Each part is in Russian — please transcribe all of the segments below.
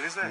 Залезай.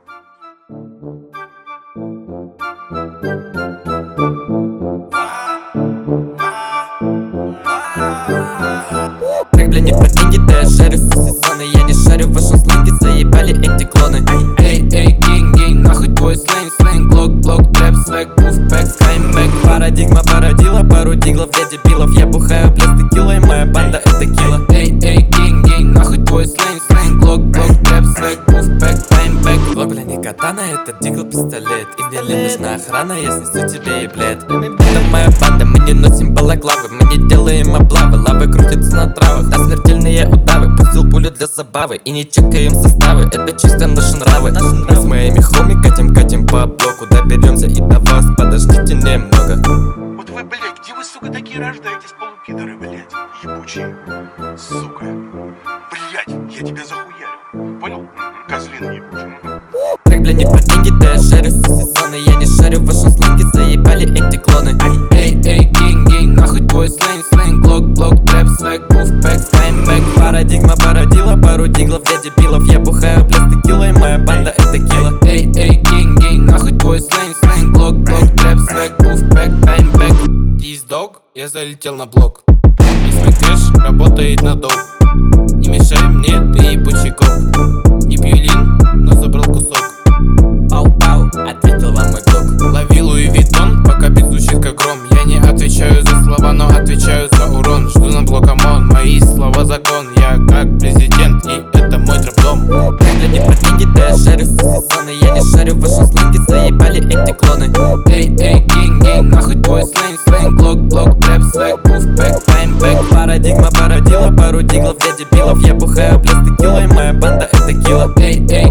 Трек, бля, не про деньги, да я шарю все сезоны. Я не шарю в вашем сленге, заебали эти клоны. Эй, эй, гинг, нахуй твой сленг, сленг, блок, трэп, свэг, буфбэк, скаймбэк. Парадигма породила пару диглов для дебилов. Я бухаю, блядь, текилой, моя банда это килла. Эй, эй, гинг, нахуй твой сленг, сленг, блок, трэп, свэг, буфбэк, скаймбэк. Блок, бля, не катана, это дигл, пистолет. И мне ли нужна охрана, я снесу тебе и блед. Это моя банда, мы не носим балаклавы, мы не делаем облавы, лавы крутятся на травах. Да, смертельные удавы, пустил пулю для забавы. И не чекаем составы, это чисто наши нравы. Мы с моими хоми катим по блоку. Доберемся и до вас, подождите немного. Вот вы, блядь, где вы, сука, такие рождаетесь, полупидоры, блядь, ебучие, сука. Блядь, я тебя захуярю, понял? Козлина ебучая. Трек, бля, не про деньги, да я шарю все сезоны. Я не шарю в вашем сленге, заебали эти клоны. Эй, эй, гинг, нахуй твой сленг, сленг, блок, трэп, свэг, буфбэк, скаймбэк. Парадигма породила пару диглов для дебилов. Я бухаю, блядь, текилой, моя банда это килла. Эй, эй, гинг, нахуй твой сленг, сленг, блок, трэп, свэг, буфбэк, скаймбэк. Киз-дог, я залетел на блок. Весь мой кэш работает на долг. Не мешай мне, ты ебучий коп. Не пью лин, но забрал кусок. Пау-пау, ответил вам мой блок. Лови Луи Виттон, пока бит звучит как гром. Я не отвечаю за слова, но отвечаю за урон. Жду на блок, ОМОН, мои слова закон. Я как президент, и это мой трэп-дом. Трек, бля, не про деньги, да я шарю все сезоны. Я не шарю в вашем сленге, заебали эти клоны. Эй, эй, гинг, нахуй твой сленг, сленг, блок, трэп, свэг, буфбэк, скаймбэк. Парадигма породила пару диглов для дебилов. Я бухаю, блядь, текилой, моя банда это килла. Эй, эй,